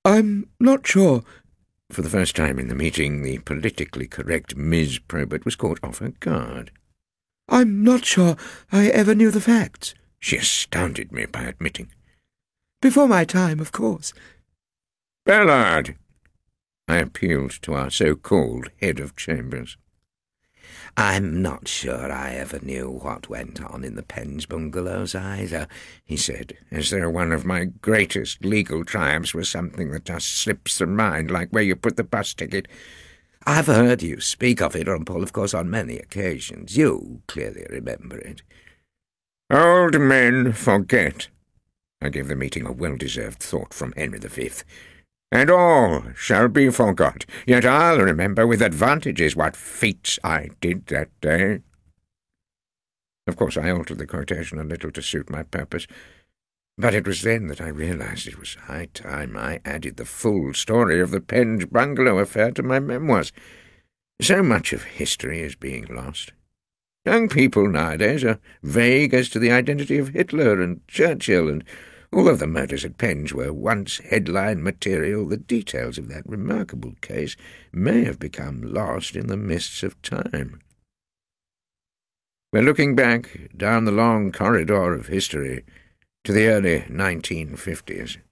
I'm not sure. For the first time in the meeting, the politically correct Ms. Probert was caught off her guard. I'm not sure I ever knew the facts, she astounded me by admitting. Before my time, of course. Ballard! I appealed to our so-called head of chambers. I'm not sure I ever knew what went on in the Penge bungalows either, he said, as though one of my greatest legal triumphs was something that just slips the mind, like where you put the bus ticket. I've heard you speak of it, Paul, of course, on many occasions. You clearly remember it. Old men forget. I gave the meeting a well-deserved thought from Henry V. And all shall be forgot, yet I'll remember with advantages what feats I did that day. Of course, I altered the quotation a little to suit my purpose, but it was then that I realized it was high time I added the full story of the Penge bungalow affair to my memoirs. So much of history is being lost. Young people nowadays are vague as to the identity of Hitler and Churchill, and although the murders at Penge were once headline material, the details of that remarkable case may have become lost in the mists of time. We're looking back down the long corridor of history to the early 1950s.